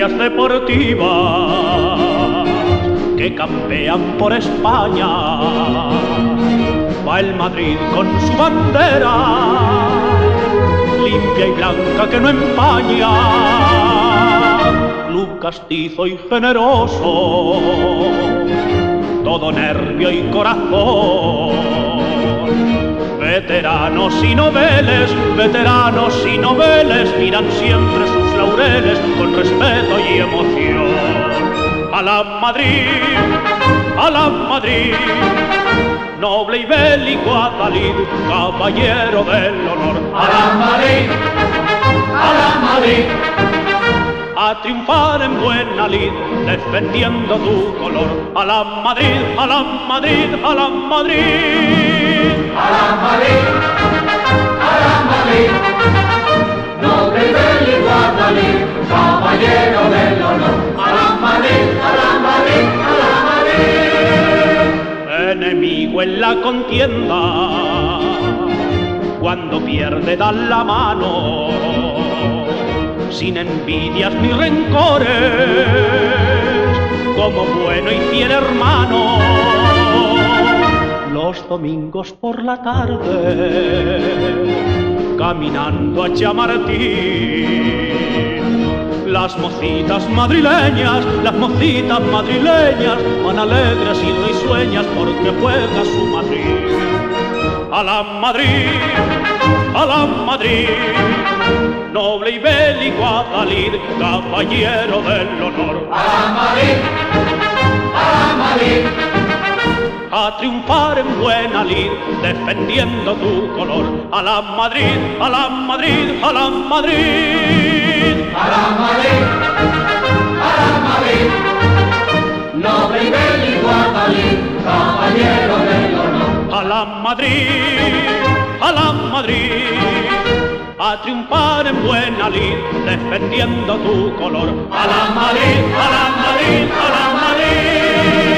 bestias deportivas que campean por España. Va el Madrid con su bandera, limpia y blanca que no empaña. Club castizo y generoso, todo nervio y corazón. Veteranos y noveles miran siempre sus laureles con respeto y emoción. A la Madrid, noble y bélico Adalid, caballero del honor. A la Madrid, a triunfar en buena lid, defendiendo tu color. A la Madrid, a la Madrid, a la Madrid. A la Madrid, noble y bélico Adalid, caballero del honor. A la Madrid, a la Madrid, a la Madrid. Enemigo en la contienda, cuando pierde dan la mano, sin envidias ni rencores, como bueno y fiel hermano. Los domingos por la tarde, caminando a Chamartín, las mocitas madrileñas van alegres y risueñas porque juega su Madrid. A la Madrid, noble y bélico Adalid, caballero del honor. A la Madrid, a triunfar en buena lid, defendiendo tu color. A la Madrid, a la Madrid, a la Madrid. A la Madrid, noble y bélico Adalid, caballero del honor. A la Madrid, a triunfar en buena lid, defendiendo tu color. A la Madrid, a la Madrid, a la Madrid.